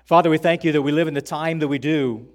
Father, we thank you that we live in the time that we do.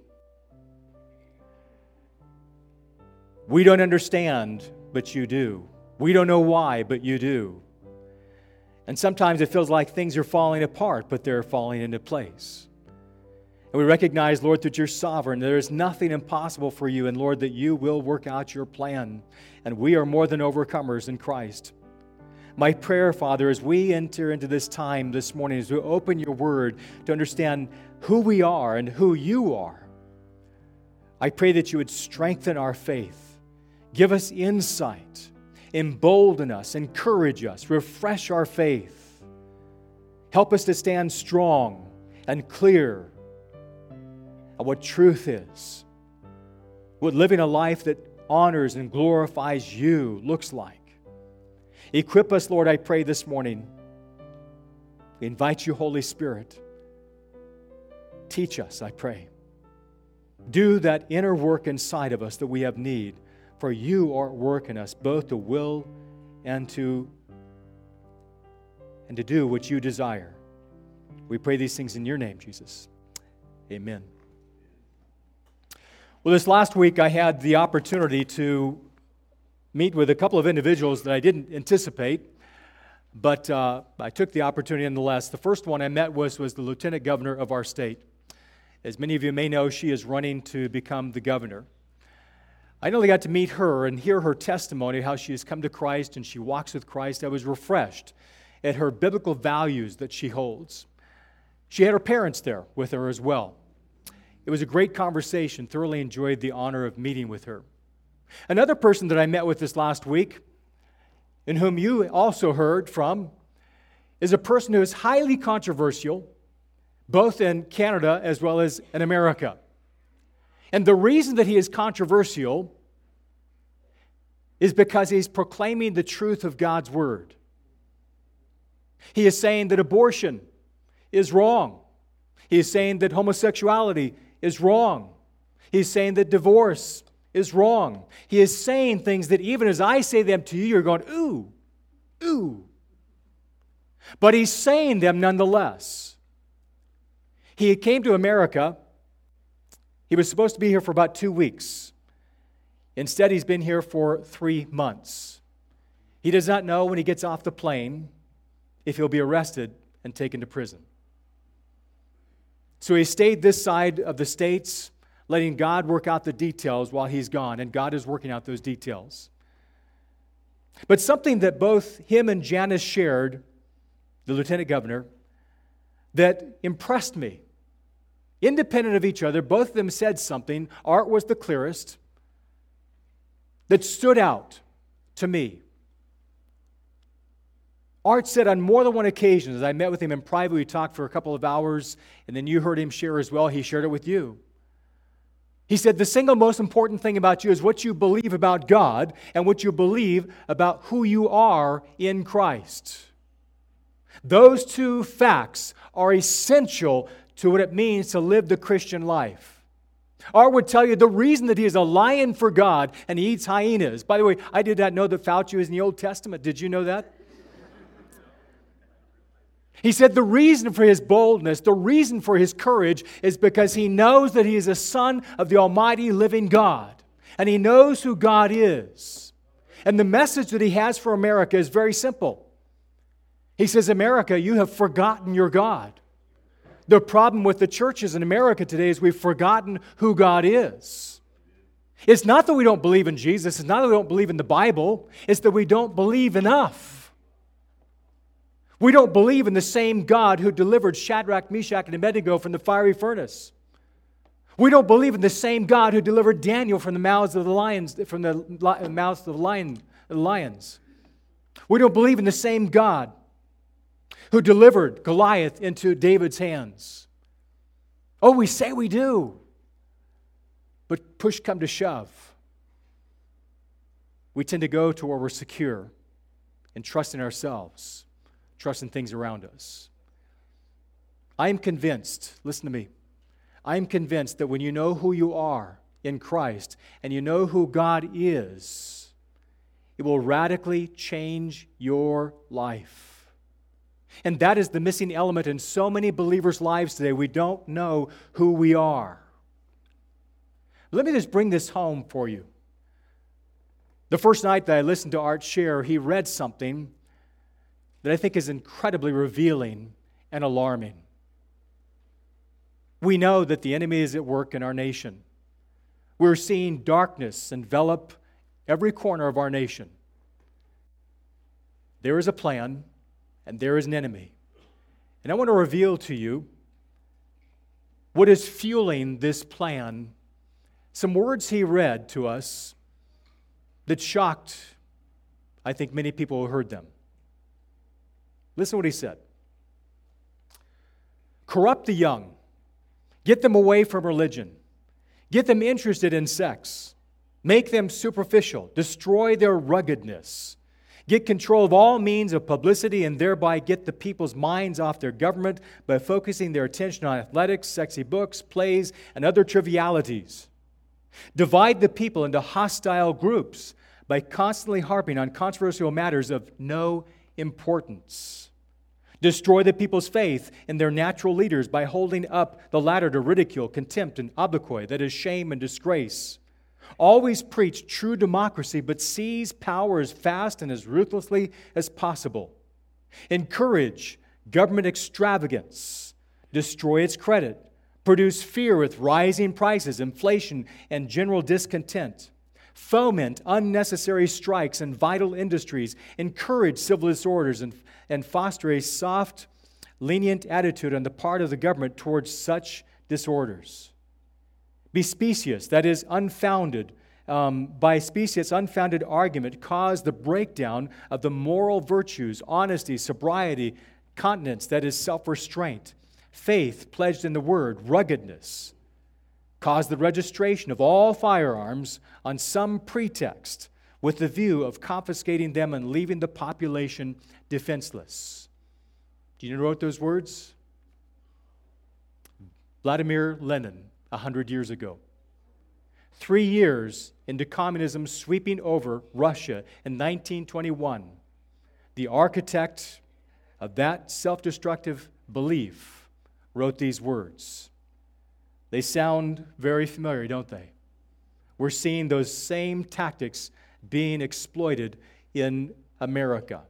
We don't understand, but you do. We don't know why, but you do. And sometimes it feels like things are falling apart, but they're falling into place. And we recognize, Lord, that you're sovereign. There is nothing impossible for you, and Lord, that you will work out your plan. And we are more than overcomers in Christ. My prayer, Father, as we enter into this time this morning, as we open your word to understand who we are and who you are, I pray that you would strengthen our faith, give us insight, embolden us, encourage us, refresh our faith. Help us to stand strong and clear on what truth is, what living a life that honors and glorifies you looks like. Equip us, Lord, I pray this morning. We invite you, Holy Spirit. Teach us, I pray. Do that inner work inside of us that we have need, for you are at work in us, both to will and to do what you desire. We pray these things in your name, Jesus. Amen. Well, this last week I had the opportunity to meet with a couple of individuals that I didn't anticipate, but I took the opportunity nonetheless. The first one I met was the lieutenant governor of our state. As many of you may know, she is running to become the governor. I only got to meet her and hear her testimony, how she has come to Christ and she walks with Christ. I was refreshed at her biblical values that she holds. She had her parents there with her as well. It was a great conversation. Thoroughly enjoyed the honor of meeting with her. Another person that I met with this last week, and whom you also heard from, is a person who is highly controversial, both in Canada as well as in America. And the reason that he is controversial is because he's proclaiming the truth of God's word. He is saying that abortion is wrong. He is saying that homosexuality is wrong. He's saying that divorce is wrong. He is saying things that even as I say them to you, you're going, ooh, ooh. But he's saying them nonetheless. He came to America. He was supposed to be here for about 2 weeks. Instead, he's been here for 3 months. He does not know when he gets off the plane if he'll be arrested and taken to prison. So he stayed this side of the States, letting God work out the details while he's gone, and God is working out those details. But something that both him and Janice shared, the lieutenant governor, that impressed me. Independent of each other, both of them said something. Art was the clearest, that stood out to me. Art said on more than one occasion, as I met with him in private, we talked for a couple of hours, and then you heard him share as well. He shared it with you. He said the single most important thing about you is what you believe about God and what you believe about who you are in Christ. Those two facts are essential to what it means to live the Christian life. Art would tell you the reason that he is a lion for God and he eats hyenas. By the way, I did not know that Fauci was in the Old Testament. Did you know that? He said the reason for his boldness, the reason for his courage is because he knows that he is a son of the almighty living God. And he knows who God is. And the message that he has for America is very simple. He says, America, you have forgotten your God. The problem with the churches in America today is we've forgotten who God is. It's not that we don't believe in Jesus. It's not that we don't believe in the Bible. It's that we don't believe enough. We don't believe in the same God who delivered Shadrach, Meshach, and Abednego from the fiery furnace. We don't believe in the same God who delivered Daniel from the mouths of the lions, lions. We don't believe in the same God who delivered Goliath into David's hands. Oh, we say we do. But push come to shove, we tend to go to where we're secure and trust in ourselves. Trust in things around us. I am convinced, listen to me, I am convinced that when you know who you are in Christ and you know who God is, it will radically change your life. And that is the missing element in so many believers' lives today. We don't know who we are. Let me just bring this home for you. The first night that I listened to Art share, he read something that I think is incredibly revealing and alarming. We know that the enemy is at work in our nation. We're seeing darkness envelop every corner of our nation. There is a plan, and there is an enemy. And I want to reveal to you what is fueling this plan. Some words he read to us that shocked, I think, many people who heard them. Listen to what he said. Corrupt the young. Get them away from religion. Get them interested in sex. Make them superficial. Destroy their ruggedness. Get control of all means of publicity and thereby get the people's minds off their government by focusing their attention on athletics, sexy books, plays, and other trivialities. Divide the people into hostile groups by constantly harping on controversial matters of no importance. Destroy the people's faith in their natural leaders by holding up the latter to ridicule, contempt, and obloquy, that is, shame and disgrace. Always preach true democracy, but seize power as fast and as ruthlessly as possible. Encourage government extravagance. Destroy its credit. Produce fear with rising prices, inflation, and general discontent. Foment unnecessary strikes in vital industries. Encourage civil disorders and foster a soft, lenient attitude on the part of the government towards such disorders. Be specious, that is, unfounded. By specious, unfounded argument, cause the breakdown of the moral virtues, honesty, sobriety, continence, that is, self-restraint, faith pledged in the word, ruggedness. Cause the registration of all firearms on some pretext with the view of confiscating them and leaving the population defenseless. Do you know who wrote those words? Vladimir Lenin, 100 years ago. 3 years into communism sweeping over Russia in 1921, the architect of that self-destructive belief wrote these words. They sound very familiar, don't they? We're seeing those same tactics being exploited in America.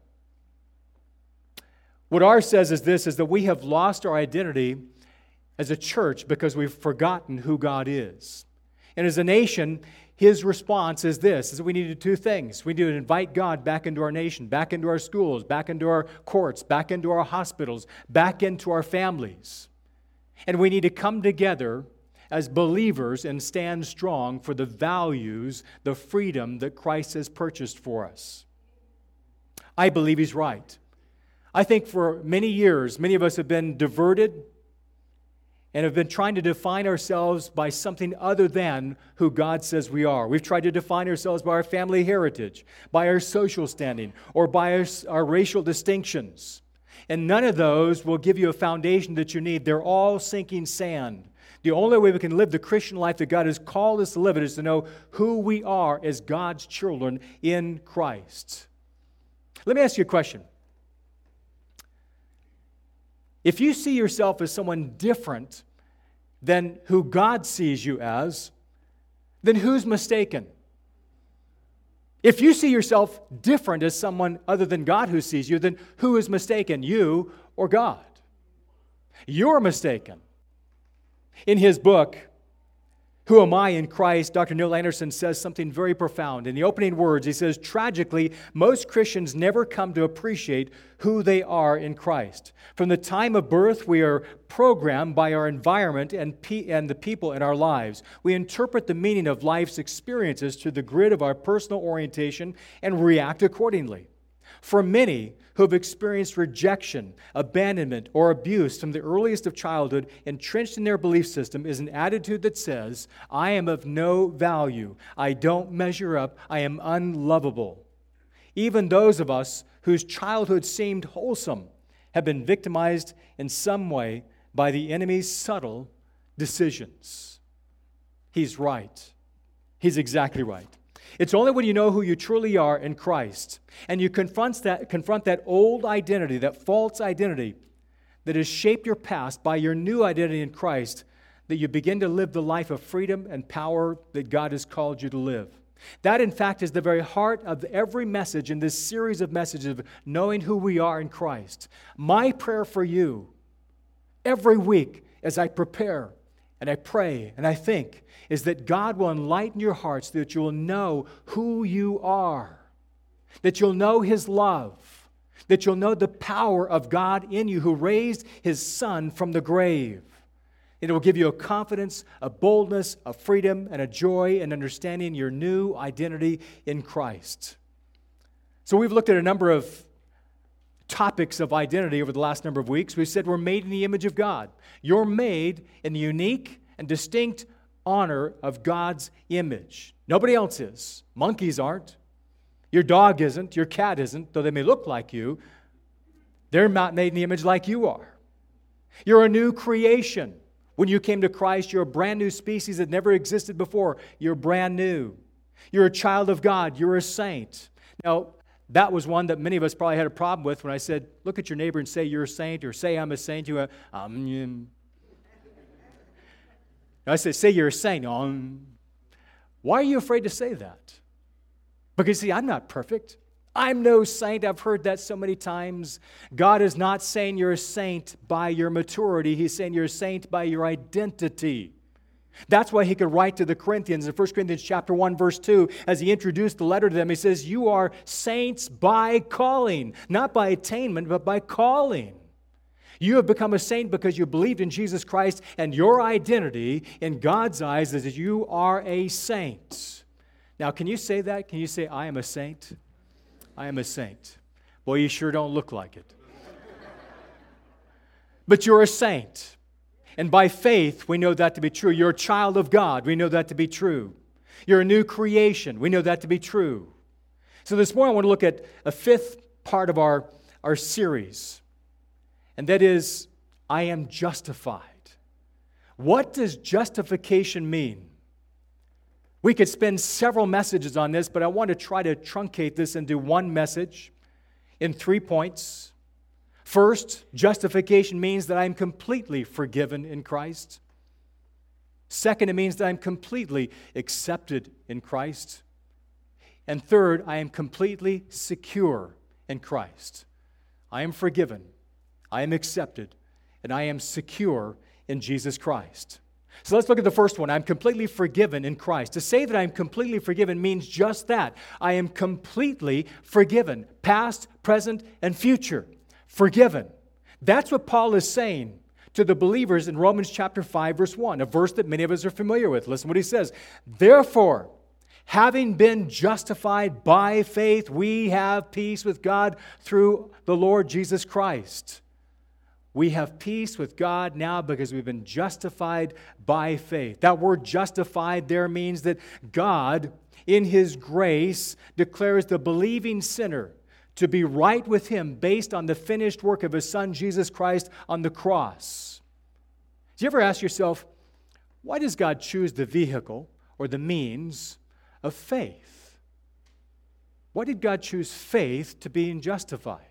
What R says is this, is that we have lost our identity as a church because we've forgotten who God is. And as a nation, his response is this, is that we need to do two things. We need to invite God back into our nation, back into our schools, back into our courts, back into our hospitals, back into our families. And we need to come together as believers and stand strong for the values, the freedom that Christ has purchased for us. I believe he's right. I think for many years, many of us have been diverted and have been trying to define ourselves by something other than who God says we are. We've tried to define ourselves by our family heritage, by our social standing, or by our racial distinctions. And none of those will give you a foundation that you need. They're all sinking sand. The only way we can live the Christian life that God has called us to live it is to know who we are as God's children in Christ. Let me ask you a question. If you see yourself as someone different than who God sees you as, then who's mistaken? If you see yourself different as someone other than God who sees you, then who is mistaken, you or God? You're mistaken. In his book, Who Am I in Christ, Dr. Neil Anderson says something very profound. In the opening words, he says, tragically, most Christians never come to appreciate who they are in Christ. From the time of birth, we are programmed by our environment and the people in our lives. We interpret the meaning of life's experiences through the grid of our personal orientation and react accordingly. For many who have experienced rejection, abandonment, or abuse from the earliest of childhood, entrenched in their belief system is an attitude that says, I am of no value, I don't measure up, I am unlovable. Even those of us whose childhood seemed wholesome have been victimized in some way by the enemy's subtle decisions. He's right. He's exactly right. It's only when you know who you truly are in Christ and you confront that old identity, that false identity that has shaped your past by your new identity in Christ, that you begin to live the life of freedom and power that God has called you to live. That, in fact, is the very heart of every message in this series of messages of knowing who we are in Christ. My prayer for you every week as I prepare and I pray and I think is that God will enlighten your hearts, that you will know who you are, that you'll know His love, that you'll know the power of God in you who raised His Son from the grave. It will give you a confidence, a boldness, a freedom, and a joy in understanding your new identity in Christ. So we've looked at a number of topics of identity over the last number of weeks. We said we're made in the image of God. You're made in the unique and distinct honor of God's image. Nobody else is. Monkeys aren't. Your dog isn't. Your cat isn't, though they may look like you. They're not made in the image like you are. You're a new creation. When you came to Christ, you're a brand new species that never existed before. You're brand new. You're a child of God. You're a saint. Now, that was one that many of us probably had a problem with when I said, look at your neighbor and say you're a saint, or say I'm a saint. You went, I said, say you're a saint. Why are you afraid to say that? Because, see, I'm not perfect. I'm no saint. I've heard that so many times. God is not saying you're a saint by your maturity. He's saying you're a saint by your identity. That's why he could write to the Corinthians in 1 Corinthians chapter 1, verse 2, as he introduced the letter to them, he says, you are saints by calling, not by attainment, but by calling. You have become a saint because you believed in Jesus Christ, and your identity in God's eyes is that you are a saint. Now, can you say that? Can you say, I am a saint? I am a saint. Boy, you sure don't look like it. But you're a saint. And by faith, we know that to be true. You're a child of God. We know that to be true. You're a new creation. We know that to be true. So this morning, I want to look at a fifth part of our series. And that is, I am justified. What does justification mean? We could spend several messages on this, but I want to try to truncate this into one message in 3 points. First, justification means that I'm completely forgiven in Christ. Second, it means that I'm completely accepted in Christ. And third, I am completely secure in Christ. I am forgiven, I am accepted, and I am secure in Jesus Christ. So let's look at the first one. I'm completely forgiven in Christ. To say that I'm completely forgiven means just that. I am completely forgiven, past, present, and future. Forgiven. That's what Paul is saying to the believers in Romans chapter 5, verse 1, a verse that many of us are familiar with. Listen what he says. Therefore, having been justified by faith, we have peace with God through the Lord Jesus Christ. We have peace with God now because we've been justified by faith. That word justified there means that God, in His grace, declares the believing sinner to be right with Him based on the finished work of His Son, Jesus Christ, on the cross. Do you ever ask yourself, why does God choose the vehicle or the means of faith? Why did God choose faith to being justified?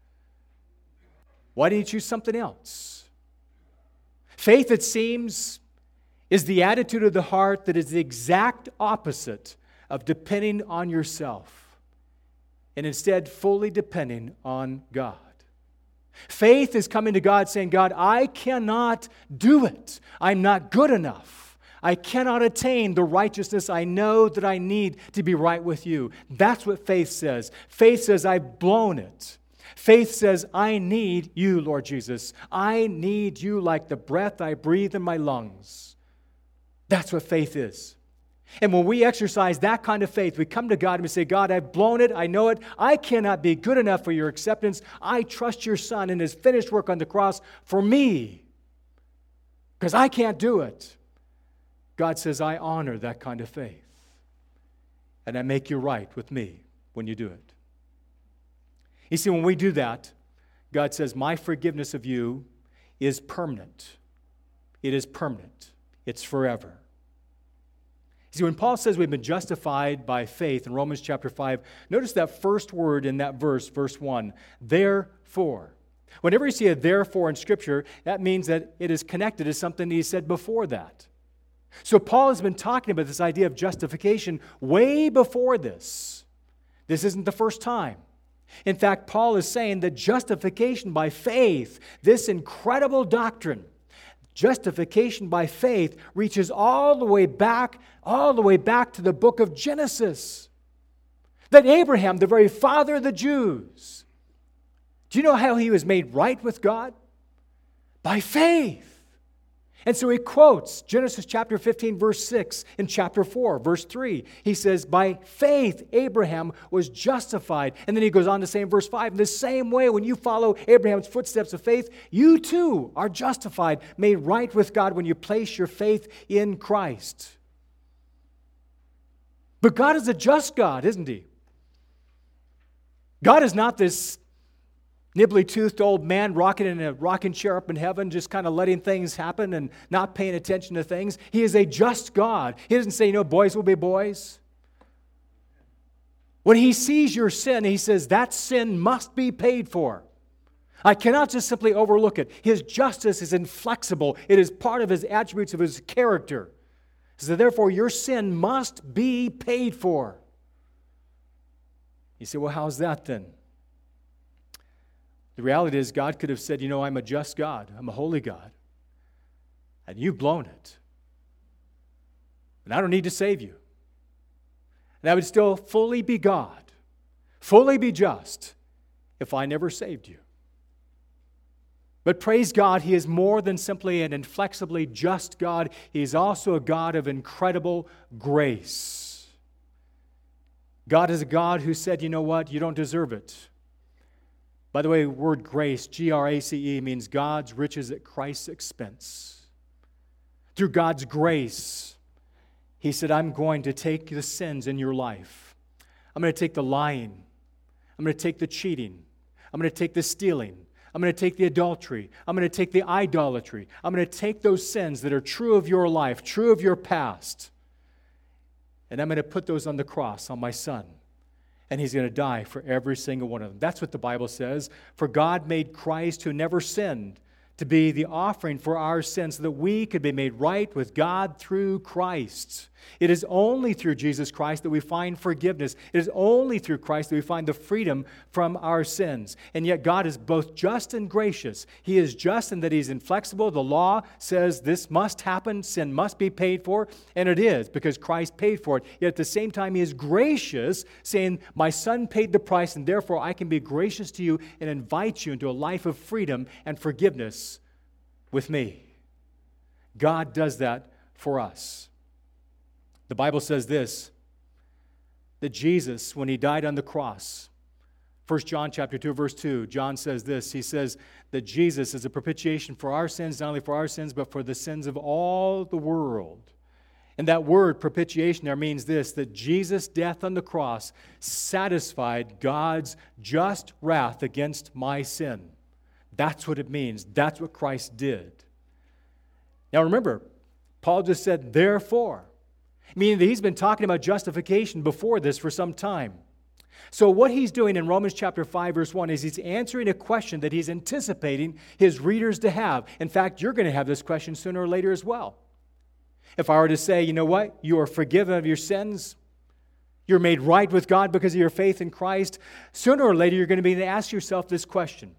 Why didn't He choose something else? Faith, it seems, is the attitude of the heart that is the exact opposite of depending on yourself, and instead fully depending on God. Faith is coming to God saying, God, I cannot do it. I'm not good enough. I cannot attain the righteousness I know that I need to be right with you. That's what faith says. Faith says, I've blown it. Faith says, I need you, Lord Jesus. I need you like the breath I breathe in my lungs. That's what faith is. And when we exercise that kind of faith, we come to God and we say, God, I've blown it. I know it. I cannot be good enough for your acceptance. I trust your Son and His finished work on the cross for me because I can't do it. God says, I honor that kind of faith. And I make you right with me when you do it. You see, when we do that, God says, my forgiveness of you is permanent. It is permanent. It's forever. See, when Paul says we've been justified by faith in Romans chapter 5, notice that first word in that verse, verse 1, therefore. Whenever you see a therefore in Scripture, that means that it is connected to something he said before that. So Paul has been talking about this idea of justification way before this. This isn't the first time. In fact, Paul is saying that justification by faith, this incredible doctrine, justification by faith reaches all the way back to the book of Genesis. That Abraham, the very father of the Jews, do you know how he was made right with God? By faith. And so he quotes Genesis chapter 15, verse 6, in chapter 4, verse 3. He says, by faith, Abraham was justified. And then he goes on to say in verse 5, in the same way, when you follow Abraham's footsteps of faith, you too are justified, made right with God when you place your faith in Christ. But God is a just God, isn't He? God is not this nibbly-toothed old man rocking in a rocking chair up in heaven, just kind of letting things happen and not paying attention to things. He is a just God. He doesn't say, boys will be boys. When He sees your sin, He says, that sin must be paid for. I cannot just simply overlook it. His justice is inflexible. It is part of His attributes of His character. So therefore, your sin must be paid for. You say, well, how's that then? The reality is God could have said, I'm a just God. I'm a holy God. And you've blown it. And I don't need to save you. And I would still fully be God, fully be just, if I never saved you. But praise God, He is more than simply an inflexibly just God. He is also a God of incredible grace. God is a God who said, you know what? You don't deserve it. By the way, the word grace, G-R-A-C-E, means God's riches at Christ's expense. Through God's grace, He said, I'm going to take the sins in your life. I'm going to take the lying. I'm going to take the cheating. I'm going to take the stealing. I'm going to take the adultery. I'm going to take the idolatry. I'm going to take those sins that are true of your life, true of your past, and I'm going to put those on the cross on my Son. And He's going to die for every single one of them. That's what the Bible says. For God made Christ, who never sinned, to be the offering for our sins so that we could be made right with God through Christ. It is only through Jesus Christ that we find forgiveness. It is only through Christ that we find the freedom from our sins. And yet God is both just and gracious. He is just in that He's inflexible. The law says this must happen, sin must be paid for, and it is because Christ paid for it. Yet at the same time, He is gracious, saying, my Son paid the price, and therefore I can be gracious to you and invite you into a life of freedom and forgiveness with me. God does that for us. The Bible says this, that Jesus, when He died on the cross, 1 John chapter 2, verse 2, John says this. He says that Jesus is a propitiation for our sins, not only for our sins, but for the sins of all the world. And that word, propitiation, there means this, that Jesus' death on the cross satisfied God's just wrath against my sin. That's what it means. That's what Christ did. Now remember, Paul just said, therefore, meaning that he's been talking about justification before this for some time. So what he's doing in Romans chapter 5, verse 1 is he's answering a question that he's anticipating his readers to have. In fact, you're going to have this question sooner or later as well. If I were to say, you know what, you are forgiven of your sins, you're made right with God because of your faith in Christ, sooner or later you're going to be able to ask yourself this question.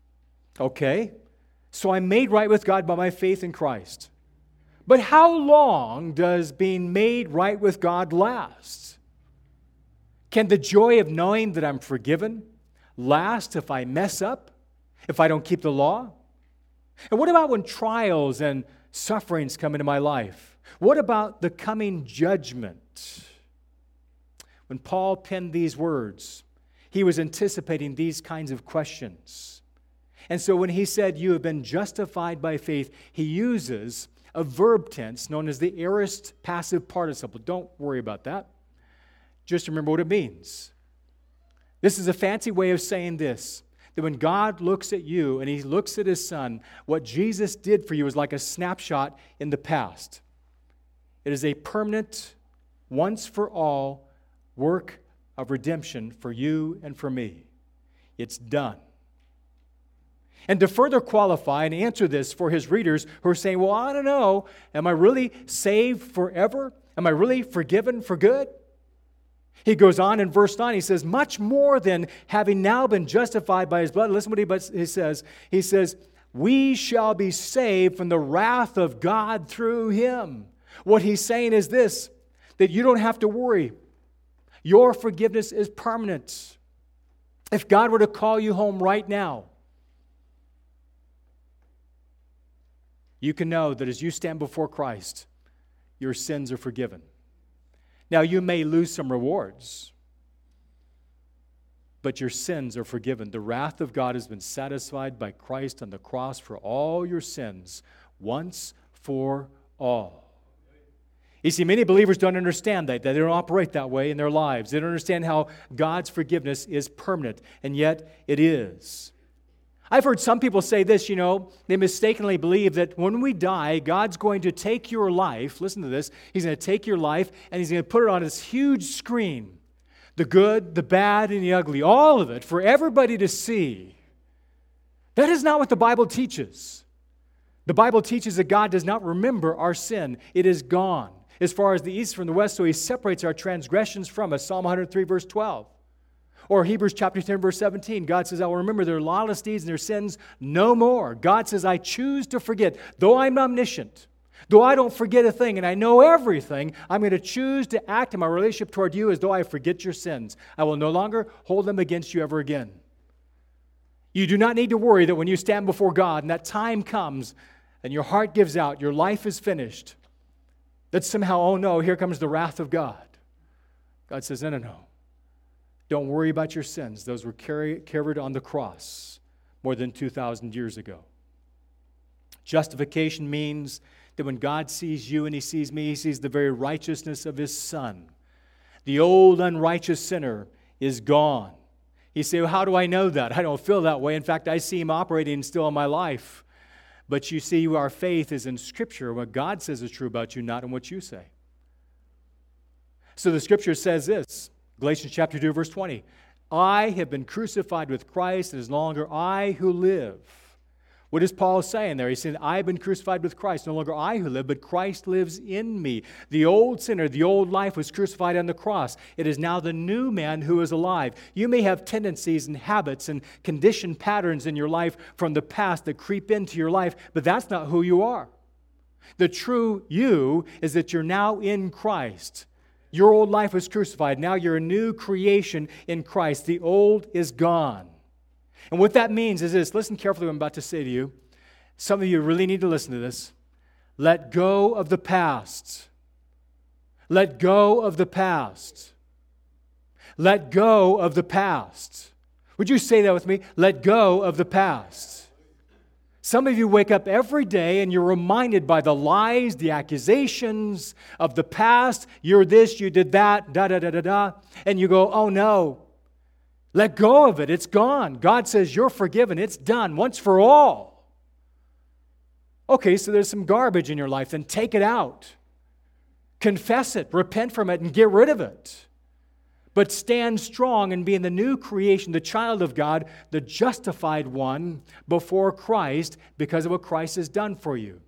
Okay, so I'm made right with God by my faith in Christ. But how long does being made right with God last? Can the joy of knowing that I'm forgiven last if I mess up, if I don't keep the law? And what about when trials and sufferings come into my life? What about the coming judgment? When Paul penned these words, he was anticipating these kinds of questions. And so when he said, you have been justified by faith, he uses a verb tense known as the aorist passive participle. Don't worry about that. Just remember what it means. This is a fancy way of saying this, that when God looks at you and He looks at His Son, what Jesus did for you is like a snapshot in the past. It is a permanent, once for all work of redemption for you and for me. It's done. And to further qualify and answer this for his readers who are saying, well, I don't know, am I really saved forever? Am I really forgiven for good? He goes on in verse 9, he says, much more than having now been justified by his blood. Listen to what he says. He says, we shall be saved from the wrath of God through him. What he's saying is this, that you don't have to worry. Your forgiveness is permanent. If God were to call you home right now, you can know that as you stand before Christ, your sins are forgiven. Now, you may lose some rewards, but your sins are forgiven. The wrath of God has been satisfied by Christ on the cross for all your sins, once for all. You see, many believers don't understand that. They don't operate that way in their lives. They don't understand how God's forgiveness is permanent, and yet it is. I've heard some people say this, they mistakenly believe that when we die, God's going to take your life, listen to this, He's going to take your life and He's going to put it on this huge screen, the good, the bad, and the ugly, all of it, for everybody to see. That is not what the Bible teaches. The Bible teaches that God does not remember our sin. It is gone as far as the east from the west, so He separates our transgressions from us, Psalm 103, verse 12. Or Hebrews chapter 10, verse 17, God says, I will remember their lawless deeds and their sins no more. God says, I choose to forget. Though I'm omniscient, though I don't forget a thing and I know everything, I'm going to choose to act in my relationship toward you as though I forget your sins. I will no longer hold them against you ever again. You do not need to worry that when you stand before God and that time comes and your heart gives out, your life is finished, that somehow, oh no, here comes the wrath of God. God says, no. Don't worry about your sins. Those were carried on the cross more than 2,000 years ago. Justification means that when God sees you and He sees me, He sees the very righteousness of His Son. The old unrighteous sinner is gone. You say, well, how do I know that? I don't feel that way. In fact, I see Him operating still in my life. But you see, our faith is in Scripture. What God says is true about you, not in what you say. So the Scripture says this, Galatians chapter 2, verse 20. I have been crucified with Christ, and it is no longer I who live. What is Paul saying there? He's saying, I have been crucified with Christ. No longer I who live, but Christ lives in me. The old sinner, the old life was crucified on the cross. It is now the new man who is alive. You may have tendencies and habits and conditioned patterns in your life from the past that creep into your life, but that's not who you are. The true you is that you're now in Christ. Your old life was crucified. Now you're a new creation in Christ. The old is gone. And what that means is this. Listen carefully what I'm about to say to you. Some of you really need to listen to this. Let go of the past. Let go of the past. Let go of the past. Would you say that with me? Let go of the past. Some of you wake up every day and you're reminded by the lies, the accusations of the past. You're this, you did that, da-da-da-da-da. And you go, oh no. Let go of it. It's gone. God says you're forgiven. It's done once for all. Okay, so there's some garbage in your life. Then take it out. Confess it. Repent from it and get rid of it. But stand strong and be in the new creation, the child of God, the justified one before Christ because of what Christ has done for you.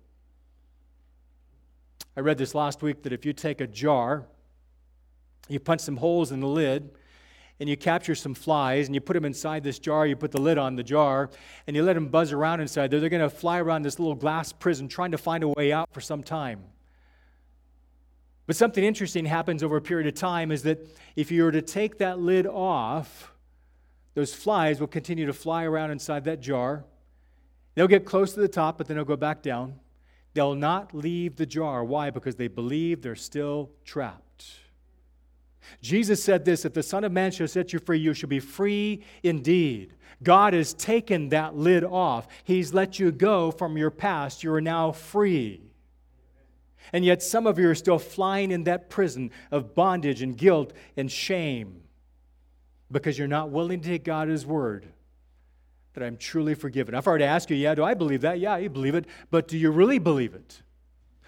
I read this last week that if you take a jar, you punch some holes in the lid, and you capture some flies, and you put them inside this jar, you put the lid on the jar, and you let them buzz around inside there, they're going to fly around this little glass prison trying to find a way out for some time. But something interesting happens over a period of time is that if you were to take that lid off, those flies will continue to fly around inside that jar. They'll get close to the top, but then they'll go back down. They'll not leave the jar. Why? Because they believe they're still trapped. Jesus said this, if the Son of Man shall set you free, you shall be free indeed. God has taken that lid off. He's let you go from your past. You are now free. And yet some of you are still flying in that prison of bondage and guilt and shame because you're not willing to take God at His word that I'm truly forgiven. I've already asked you, do I believe that? Yeah, you believe it. But do you really believe it?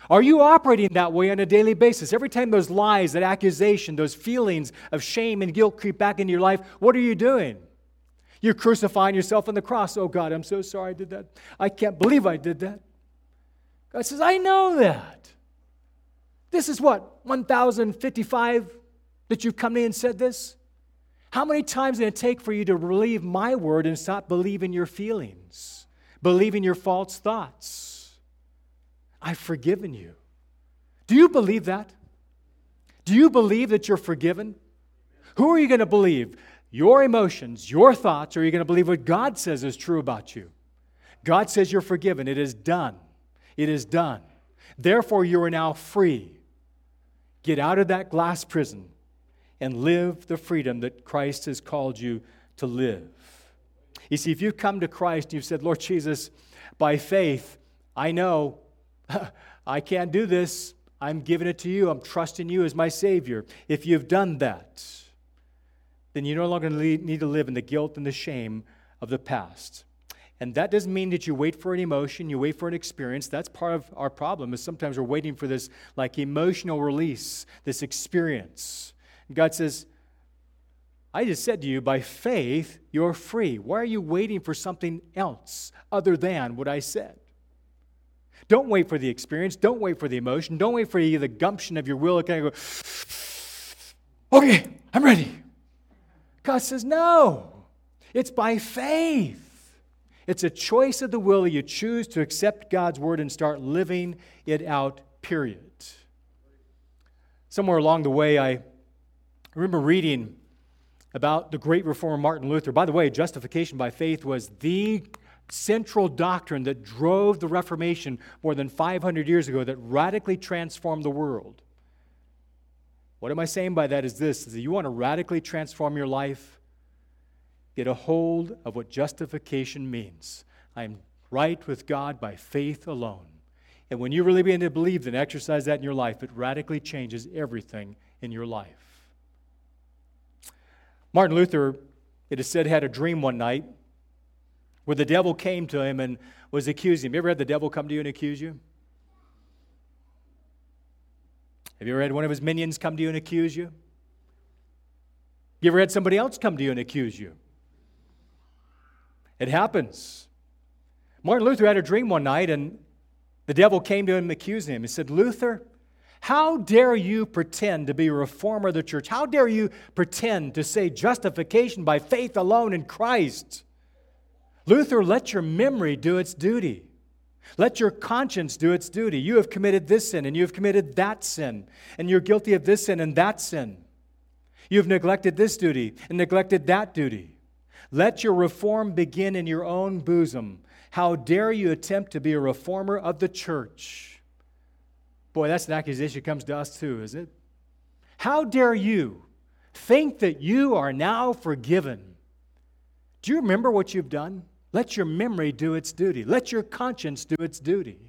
Are you operating that way on a daily basis? Every time those lies, that accusation, those feelings of shame and guilt creep back into your life, what are you doing? You're crucifying yourself on the cross. Oh God, I'm so sorry I did that. I can't believe I did that. God says, I know that. This is what, 1,055 that you've come to me and said this? How many times did it take for you to believe my word and stop believing your feelings, believing your false thoughts? I've forgiven you. Do you believe that? Do you believe that you're forgiven? Who are you going to believe? Your emotions, your thoughts, or are you going to believe what God says is true about you? God says you're forgiven. It is done. It is done. Therefore, you are now free. Get out of that glass prison and live the freedom that Christ has called you to live. You see, if you've come to Christ and you've said, Lord Jesus, by faith, I know I can't do this. I'm giving it to you. I'm trusting you as my Savior. If you've done that, then you no longer need to live in the guilt and the shame of the past. And that doesn't mean that you wait for an emotion, you wait for an experience. That's part of our problem, is sometimes we're waiting for this like emotional release, this experience. And God says, I just said to you, by faith, you're free. Why are you waiting for something else other than what I said? Don't wait for the experience. Don't wait for the emotion. Don't wait for the gumption of your will to kind of go, okay, I'm ready. God says, no. It's by faith. It's a choice of the will. You choose to accept God's word and start living it out, period. Somewhere along the way, I remember reading about the great reformer Martin Luther. By the way, justification by faith was the central doctrine that drove the Reformation more than 500 years ago, that radically transformed the world. What am I saying by that is this, is that you want to radically transform your life, get a hold of what justification means. I am right with God by faith alone. And when you really begin to believe and exercise that in your life, it radically changes everything in your life. Martin Luther, it is said, had a dream one night where the devil came to him and was accusing him. You ever had the devil come to you and accuse you? Have you ever had one of his minions come to you and accuse you? You ever had somebody else come to you and accuse you? It happens. Martin Luther had a dream one night, and the devil came to him accusing him. He said, Luther, how dare you pretend to be a reformer of the church? How dare you pretend to say justification by faith alone in Christ? Luther, let your memory do its duty. Let your conscience do its duty. You have committed this sin, and you have committed that sin, and you're guilty of this sin and that sin. You have neglected this duty and neglected that duty. Let your reform begin in your own bosom. How dare you attempt to be a reformer of the church? Boy, that's an accusation that comes to us too, isn't it? How dare you think that you are now forgiven? Do you remember what you've done? Let your memory do its duty. Let your conscience do its duty.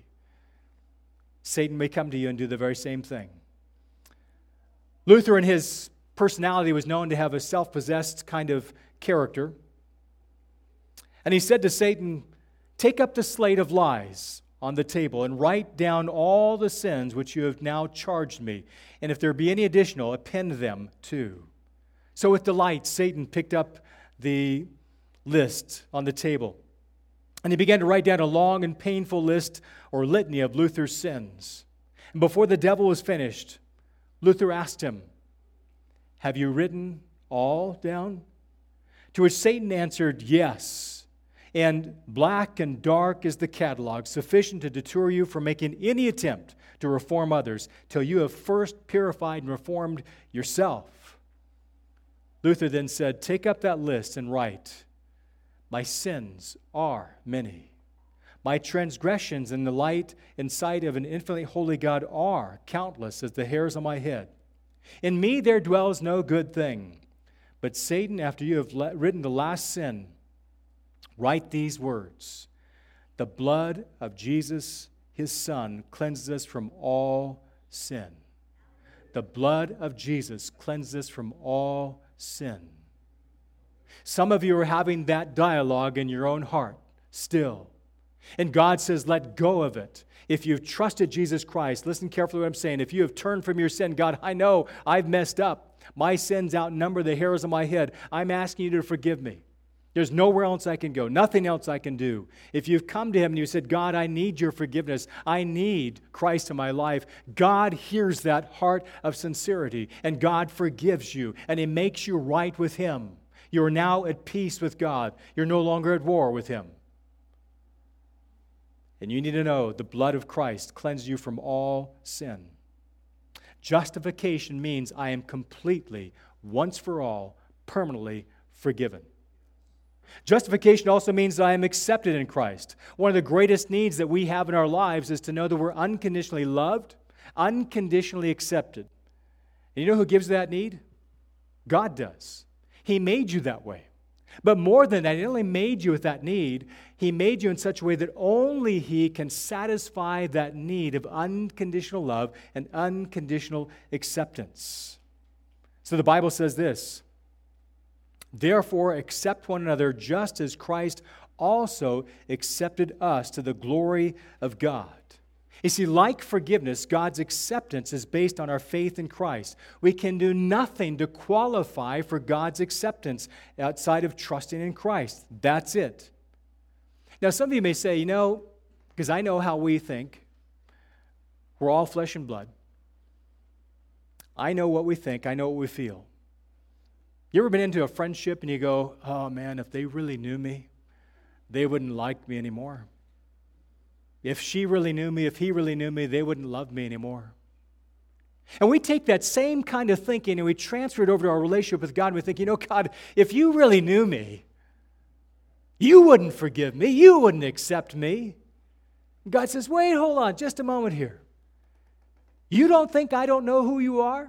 Satan may come to you and do the very same thing. Luther, in his personality, was known to have a self-possessed kind of character. And he said to Satan, take up the slate of lies on the table and write down all the sins which you have now charged me. And if there be any additional, append them too. So with delight, Satan picked up the list on the table. And he began to write down a long and painful list or litany of Luther's sins. And before the devil was finished, Luther asked him, have you written all down? To which Satan answered, yes. And black and dark is the catalog, sufficient to deter you from making any attempt to reform others till you have first purified and reformed yourself. Luther then said, take up that list and write, my sins are many. My transgressions in the light and sight of an infinitely holy God are countless as the hairs on my head. In me there dwells no good thing. But Satan, after you have written the last sin, write these words. The blood of Jesus, his Son, cleanses us from all sin. The blood of Jesus cleanses us from all sin. Some of you are having that dialogue in your own heart still. And God says, let go of it. If you've trusted Jesus Christ, listen carefully to what I'm saying. If you have turned from your sin, God, I know I've messed up. My sins outnumber the hairs of my head. I'm asking you to forgive me. There's nowhere else I can go, nothing else I can do. If you've come to Him and you said, God, I need your forgiveness, I need Christ in my life, God hears that heart of sincerity, and God forgives you, and He makes you right with Him. You are now at peace with God. You're no longer at war with Him. And you need to know the blood of Christ cleanses you from all sin. Justification means I am completely, once for all, permanently forgiven. Justification also means that I am accepted in Christ. One of the greatest needs that we have in our lives is to know that we're unconditionally loved, unconditionally accepted. And you know who gives that need? God does. He made you that way. But more than that, He not only made you with that need, He made you in such a way that only He can satisfy that need of unconditional love and unconditional acceptance. So the Bible says this, therefore accept one another just as Christ also accepted us to the glory of God. You see, like forgiveness, God's acceptance is based on our faith in Christ. We can do nothing to qualify for God's acceptance outside of trusting in Christ. That's it. Now, some of you may say, because I know how we think, we're all flesh and blood. I know what we think. I know what we feel. You ever been into a friendship and you go, oh man, if they really knew me, they wouldn't like me anymore. If she really knew me, if he really knew me, they wouldn't love me anymore. And we take that same kind of thinking and we transfer it over to our relationship with God. And we think, God, if you really knew me, you wouldn't forgive me. You wouldn't accept me. And God says, wait, hold on, just a moment here. You don't think I don't know who you are?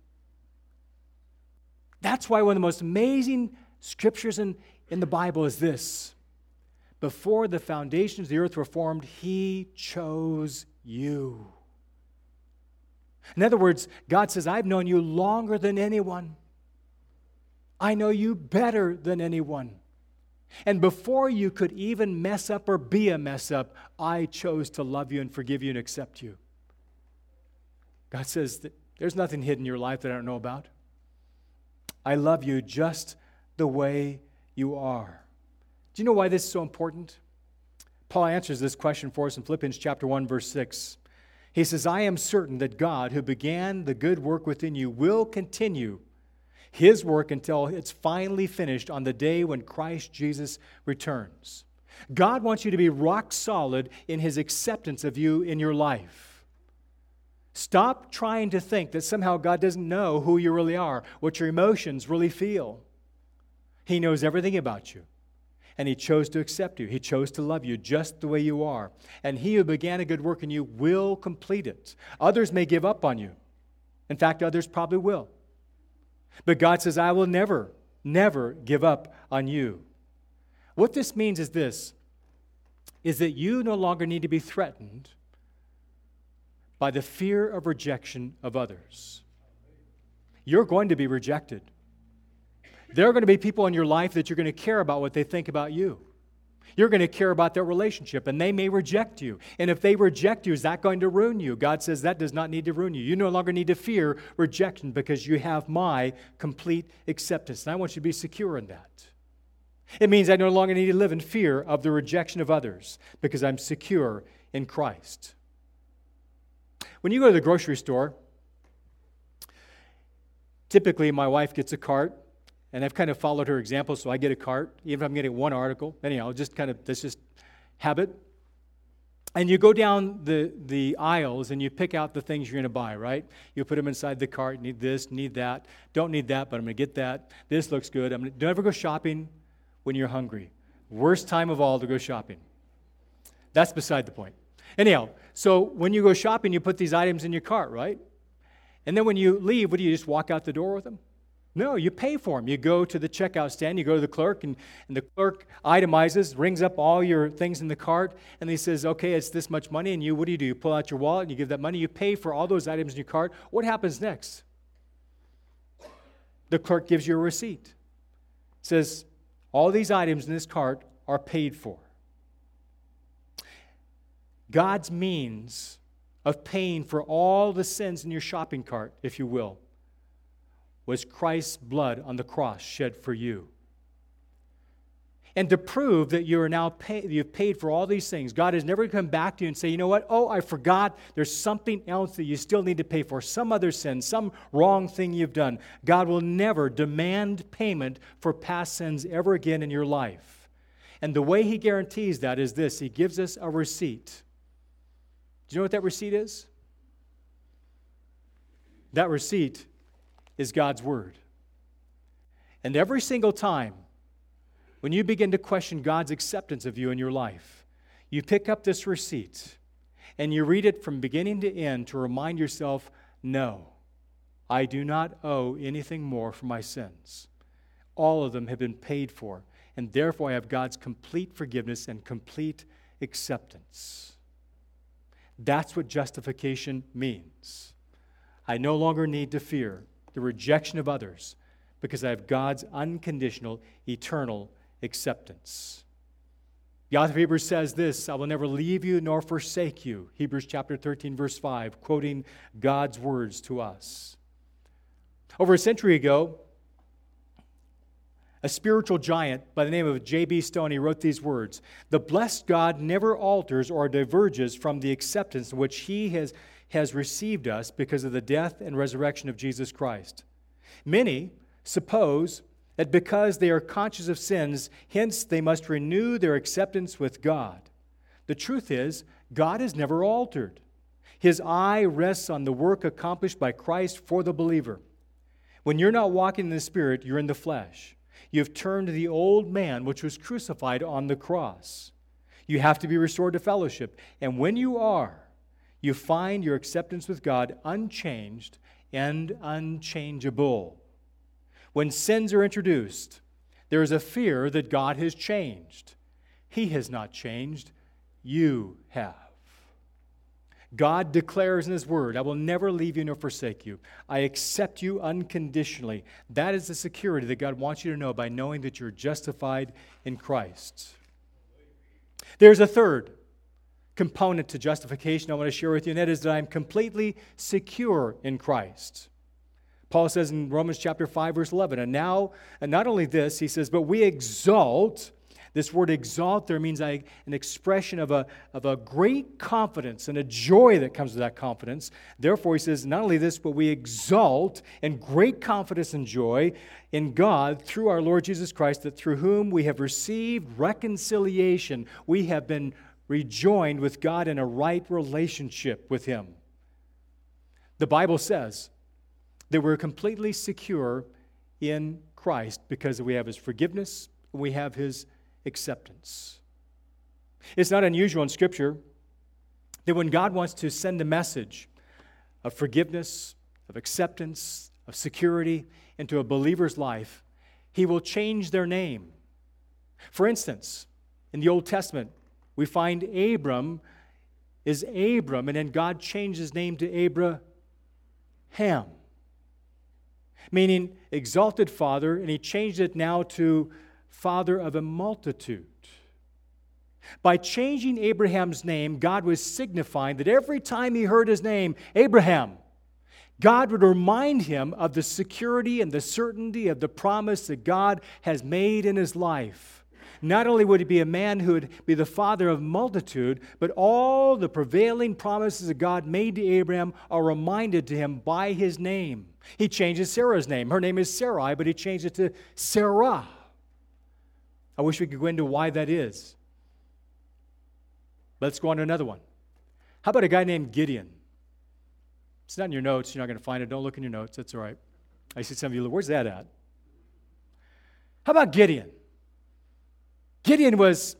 That's why one of the most amazing scriptures in the Bible is this. Before the foundations of the earth were formed, He chose you. In other words, God says, I've known you longer than anyone. I know you better than anyone. And before you could even mess up or be a mess up, I chose to love you and forgive you and accept you. God says that there's nothing hidden in your life that I don't know about. I love you just the way you are. Do you know why this is so important? Paul answers this question for us in Philippians chapter 1, verse 6. He says, I am certain that God, who began the good work within you, will continue His work until it's finally finished on the day when Christ Jesus returns. God wants you to be rock solid in His acceptance of you in your life. Stop trying to think that somehow God doesn't know who you really are, what your emotions really feel. He knows everything about you. And He chose to accept you. He chose to love you just the way you are. And He who began a good work in you will complete it. Others may give up on you. In fact, others probably will. But God says, I will never, never give up on you. What this means is this, is that you no longer need to be threatened by the fear of rejection of others. You're going to be rejected. There are going to be people in your life that you're going to care about what they think about you. You're going to care about their relationship, and they may reject you. And if they reject you, is that going to ruin you? God says that does not need to ruin you. You no longer need to fear rejection because you have my complete acceptance. And I want you to be secure in that. It means I no longer need to live in fear of the rejection of others because I'm secure in Christ. When you go to the grocery store, typically my wife gets a cart. And I've kind of followed her example, so I get a cart, even if I'm getting one article. Anyhow, that's just habit. And you go down the aisles and you pick out the things you're going to buy, right? You put them inside the cart. Need this, need that. Don't need that, but I'm going to get that. This looks good. Don't ever go shopping when you're hungry. Worst time of all to go shopping. That's beside the point. Anyhow, so when you go shopping, you put these items in your cart, right? And then when you leave, what do you just walk out the door with them? No, you pay for them. You go to the checkout stand, you go to the clerk, and the clerk itemizes, rings up all your things in the cart, and he says, okay, it's this much money, and what do? You pull out your wallet, and you give that money, you pay for all those items in your cart. What happens next? The clerk gives you a receipt. It says, all these items in this cart are paid for. God's means of paying for all the sins in your shopping cart, if you will, was Christ's blood on the cross shed for you. And to prove that you are now you've paid for all these things, God has never come back to you and say, you know what? Oh, I forgot. There's something else that you still need to pay for, some other sin, some wrong thing you've done. God will never demand payment for past sins ever again in your life. And the way He guarantees that is this: He gives us a receipt. Do you know what that receipt is? That receipt is God's Word. And every single time when you begin to question God's acceptance of you in your life, you pick up this receipt and you read it from beginning to end to remind yourself, no, I do not owe anything more for my sins. All of them have been paid for, and therefore I have God's complete forgiveness and complete acceptance. That's what justification means. I no longer need to fear the rejection of others because I have God's unconditional, eternal acceptance. The author of Hebrews says this: I will never leave you nor forsake you. Hebrews chapter 13, verse 5, quoting God's words to us. Over a century ago, a spiritual giant by the name of J.B. Stoney wrote these words: the blessed God never alters or diverges from the acceptance in which He has received us because of the death and resurrection of Jesus Christ. Many suppose that because they are conscious of sins, hence they must renew their acceptance with God. The truth is, God is never altered. His eye rests on the work accomplished by Christ for the believer. When you're not walking in the Spirit, you're in the flesh. You've turned to the old man, which was crucified on the cross. You have to be restored to fellowship. And when you are, you find your acceptance with God unchanged and unchangeable. When sins are introduced, there is a fear that God has changed. He has not changed. You have. God declares in His Word, I will never leave you nor forsake you. I accept you unconditionally. That is the security that God wants you to know by knowing that you're justified in Christ. There's a third component to justification I want to share with you, and that is that I'm completely secure in Christ. Paul says in Romans chapter 5, verse 11, and not only this, he says, but we exalt. This word exalt there means an expression of a great confidence and a joy that comes with that confidence. Therefore, he says, not only this, but we exalt in great confidence and joy in God through our Lord Jesus Christ, that through whom we have received reconciliation. We have been rejoined with God in a right relationship with Him. The Bible says that we're completely secure in Christ because we have His forgiveness, we have His acceptance. It's not unusual in Scripture that when God wants to send a message of forgiveness, of acceptance, of security into a believer's life, He will change their name. For instance, in the Old Testament, we find Abram is Abram, and then God changed his name to Abraham, meaning exalted father, and He changed it now to father of a multitude. By changing Abraham's name, God was signifying that every time he heard his name, Abraham, God would remind him of the security and the certainty of the promise that God has made in his life. Not only would he be a man who would be the father of multitude, but all the prevailing promises that God made to Abraham are reminded to him by his name. He changes Sarah's name. Her name is Sarai, but He changed it to Sarah. I wish we could go into why that is. Let's go on to another one. How about a guy named Gideon? It's not in your notes. You're not going to find it. Don't look in your notes. That's all right. I see some of you, where's that at? How about Gideon? Gideon was,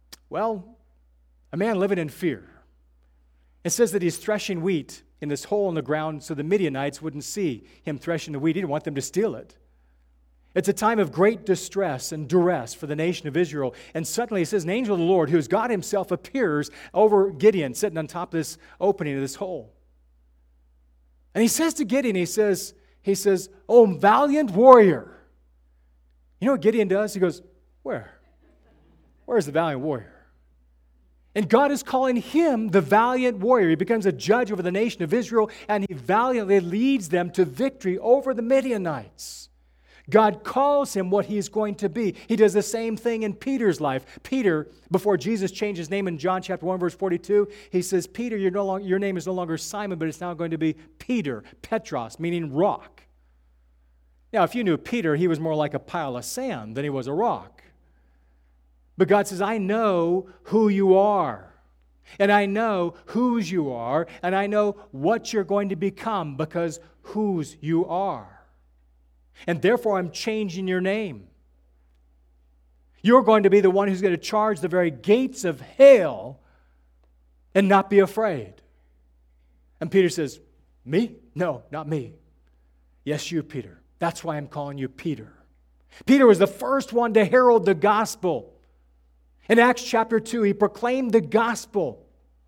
a man living in fear. It says that he's threshing wheat in this hole in the ground so the Midianites wouldn't see him threshing the wheat. He didn't want them to steal it. It's a time of great distress and duress for the nation of Israel. And suddenly it says an angel of the Lord, who is God Himself, appears over Gideon, sitting on top of this opening of this hole. And he says to Gideon, he says, "Oh, valiant warrior." You know what Gideon does? He goes, "Where? Where's the valiant warrior?" And God is calling him the valiant warrior. He becomes a judge over the nation of Israel, and he valiantly leads them to victory over the Midianites. God calls him what he is going to be. He does the same thing in Peter's life. Peter, before Jesus changed his name in John chapter 1, verse 42, he says, Peter, your name is no longer Simon, but it's now going to be Peter, Petros, meaning rock. Now, if you knew Peter, he was more like a pile of sand than he was a rock. But God says, I know who you are, and I know whose you are, and I know what you're going to become because whose you are. And therefore, I'm changing your name. You're going to be the one who's going to charge the very gates of hell and not be afraid. And Peter says, me? No, not me. Yes, you, Peter. That's why I'm calling you Peter. Peter was the first one to herald the gospel. In Acts chapter 2, he proclaimed the gospel.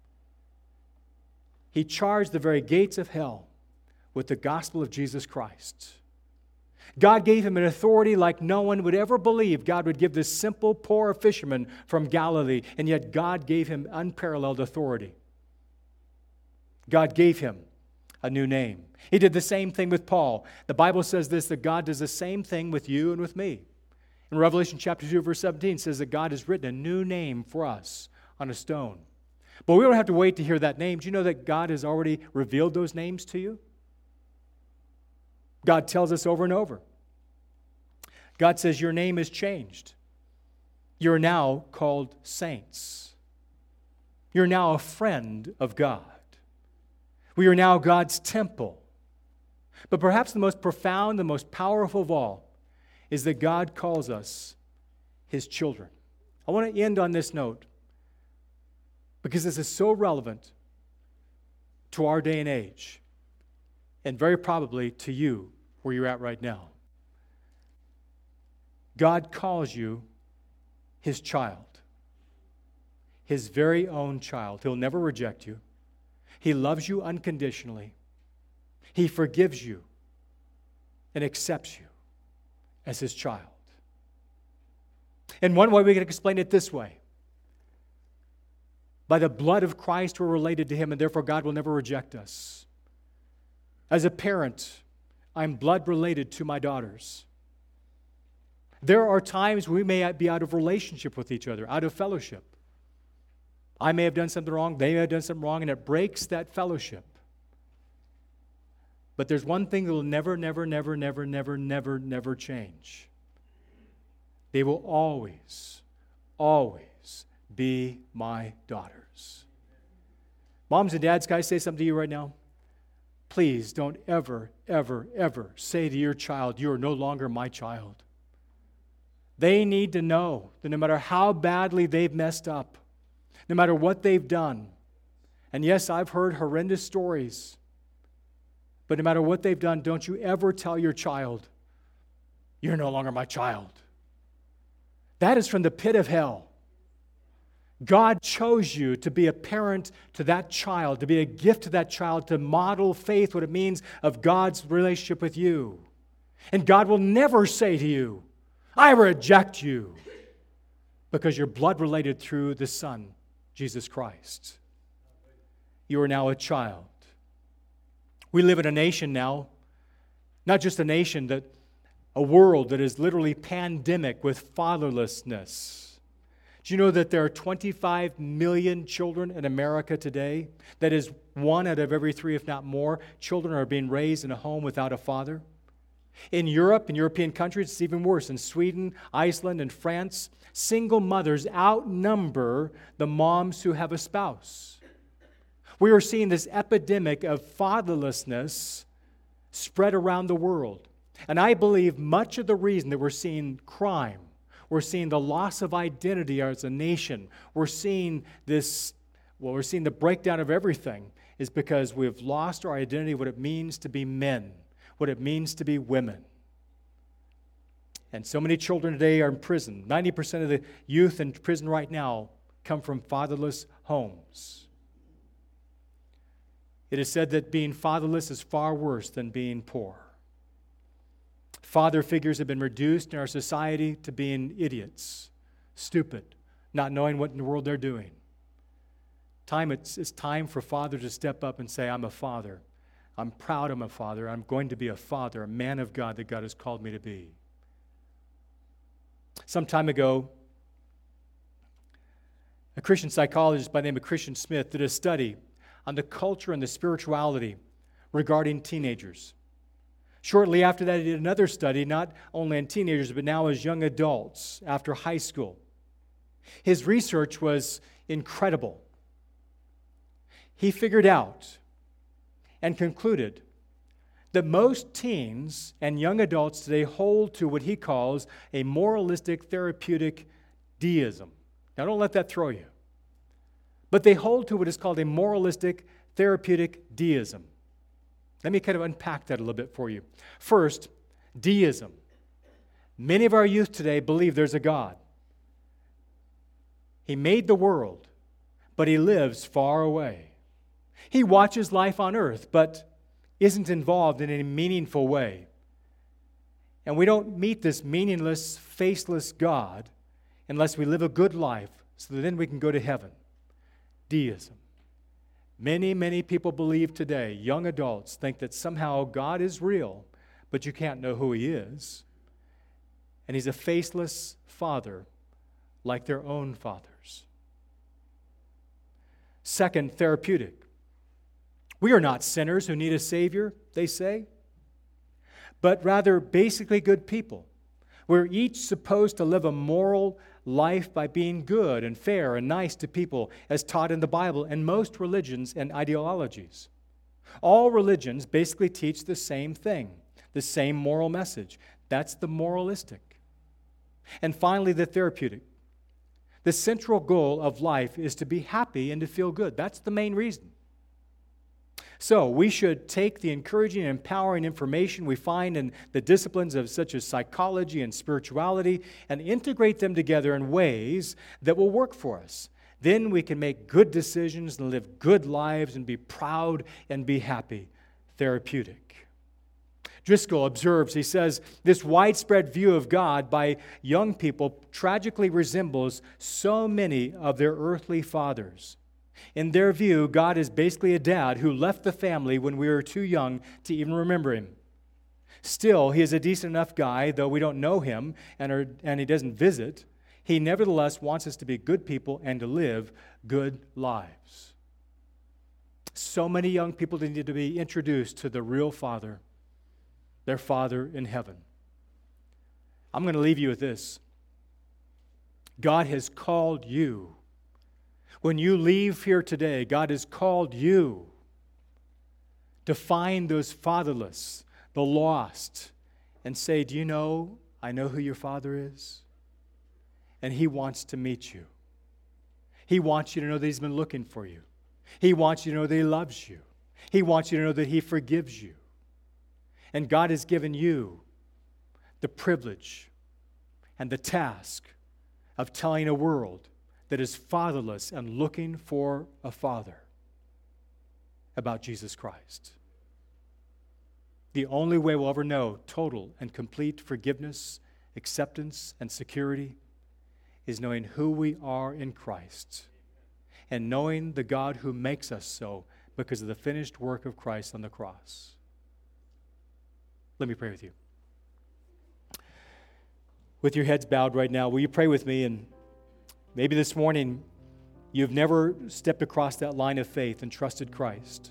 He charged the very gates of hell with the gospel of Jesus Christ. God gave him an authority like no one would ever believe God would give this simple, poor fisherman from Galilee, and yet God gave him unparalleled authority. God gave him a new name. He did the same thing with Paul. The Bible says this, that God does the same thing with you and with me. In Revelation chapter 2, verse 17, it says that God has written a new name for us on a stone. But we don't have to wait to hear that name. Do you know that God has already revealed those names to you? God tells us over and over. God says, your name is changed. You're now called saints. You're now a friend of God. We are now God's temple. But perhaps the most profound, the most powerful of all, is that God calls us His children. I want to end on this note because this is so relevant to our day and age, and very probably to you where you're at right now. God calls you His child, His very own child. He'll never reject you. He loves you unconditionally. He forgives you and accepts you as His child. And one way we can explain it this way. By the blood of Christ, we're related to Him, and therefore God will never reject us. As a parent, I'm blood related to my daughters. There are times we may be out of relationship with each other, out of fellowship. I may have done something wrong, they may have done something wrong, and it breaks that fellowship. But there's one thing that will never, never, never, never, never, never, never change. They will always, always be my daughters. Moms and dads, can I say something to you right now? Please don't ever, ever, ever say to your child, you are no longer my child. They need to know that no matter how badly they've messed up, no matter what they've done, and yes, I've heard horrendous stories, but no matter what they've done, don't you ever tell your child, you're no longer my child. That is from the pit of hell. God chose you to be a parent to that child, to be a gift to that child, to model faith, what it means of God's relationship with you. And God will never say to you, I reject you, because you're blood related through the Son, Jesus Christ. You are now a child. We live in a nation now, not just a nation, that a world that is literally pandemic with fatherlessness. Do you know that there are 25 million children in America today? That is 1 out of every 3, if not more, children are being raised in a home without a father. In Europe, in European countries, it's even worse. In Sweden, Iceland, and France, single mothers outnumber the moms who have a spouse. We are seeing this epidemic of fatherlessness spread around the world. And I believe much of the reason that we're seeing crime, we're seeing the loss of identity as a nation, we're seeing the breakdown of everything, is because we've lost our identity, what it means to be men, what it means to be women. And so many children today are in prison. 90% of the youth in prison right now come from fatherless homes. It is said that being fatherless is far worse than being poor. Father figures have been reduced in our society to being idiots, stupid, not knowing what in the world they're doing. It's time for fathers to step up and say, I'm a father. I'm proud I'm a father. I'm going to be a father, a man of God that God has called me to be. Some time ago, a Christian psychologist by the name of Christian Smith did a study on the culture and the spirituality regarding teenagers. Shortly after that, he did another study, not only on teenagers, but now as young adults after high school. His research was incredible. He figured out and concluded that most teens and young adults today hold to what he calls a moralistic therapeutic deism. Now, don't let that throw you. But they hold to what is called a moralistic therapeutic deism. Let me kind of unpack that a little bit for you. First, deism. Many of our youth today believe there's a God. He made the world, but he lives far away. He watches life on earth, but isn't involved in any meaningful way. And we don't meet this meaningless, faceless God unless we live a good life so that then we can go to heaven. Deism. Many people believe today, young adults think that somehow God is real, but you can't know who he is. And he's a faceless father like their own fathers. Second, therapeutic. We are not sinners who need a Savior, they say, but rather basically good people. We're each supposed to live a moral life by being good and fair and nice to people as taught in the Bible and most religions and ideologies. All religions basically teach the same thing, the same moral message. That's the moralistic. And finally, the therapeutic. The central goal of life is to be happy and to feel good. That's the main reason. So we should take the encouraging and empowering information we find in the disciplines of such as psychology and spirituality and integrate them together in ways that will work for us. Then we can make good decisions and live good lives and be proud and be happy. Therapeutic. Driscoll observes, he says, this widespread view of God by young people tragically resembles so many of their earthly fathers. In their view, God is basically a dad who left the family when we were too young to even remember him. Still, he is a decent enough guy, though we don't know him and he doesn't visit. He nevertheless wants us to be good people and to live good lives. So many young people need to be introduced to the real Father, their Father in heaven. I'm going to leave you with this. God has called you. When you leave here today, God has called you to find those fatherless, the lost, and say, do you know, I know who your Father is? And he wants to meet you. He wants you to know that he's been looking for you. He wants you to know that he loves you. He wants you to know that he forgives you. And God has given you the privilege and the task of telling a world that is fatherless and looking for a father about Jesus Christ. The only way we'll ever know total and complete forgiveness, acceptance, and security is knowing who we are in Christ and knowing the God who makes us so because of the finished work of Christ on the cross. Let me pray with you. With your heads bowed right now, will you pray with me? And maybe this morning you've never stepped across that line of faith and trusted Christ.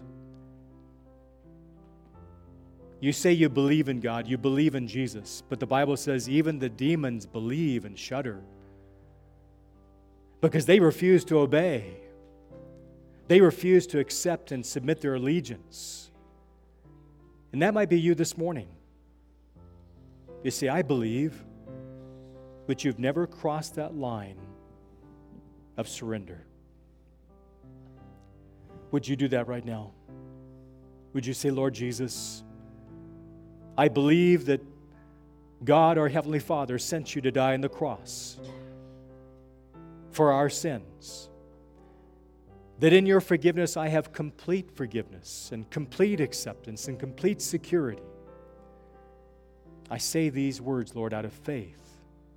You say you believe in God, you believe in Jesus, but the Bible says even the demons believe and shudder because they refuse to obey. They refuse to accept and submit their allegiance. And that might be you this morning. You say, I believe, but you've never crossed that line of surrender. Would you do that right now? Would you say, Lord Jesus, I believe that God, our Heavenly Father, sent you to die on the cross for our sins. That in your forgiveness I have complete forgiveness and complete acceptance and complete security. I say these words, Lord, out of faith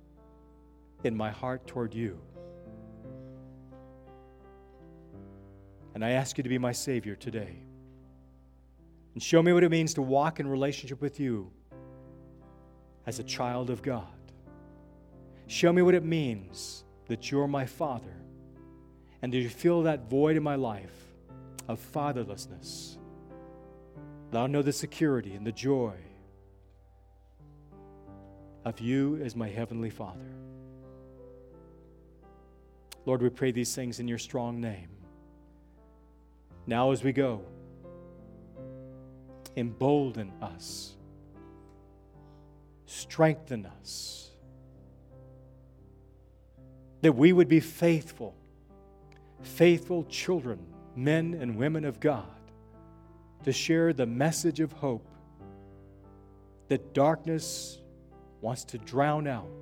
in my heart toward you. And I ask you to be my Savior today. And show me what it means to walk in relationship with you as a child of God. Show me what it means that you're my Father. And do you feel that void in my life of fatherlessness? That I'll know the security and the joy of you as my Heavenly Father. Lord, we pray these things in your strong name. Now as we go, embolden us, strengthen us, that we would be faithful children, men and women of God, to share the message of hope that darkness wants to drown out,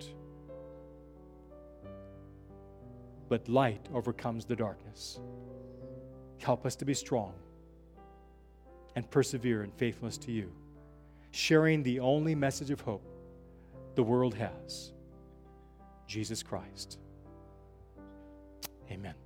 but light overcomes the darkness. Help us to be strong and persevere in faithfulness to you, sharing the only message of hope the world has, Jesus Christ. Amen.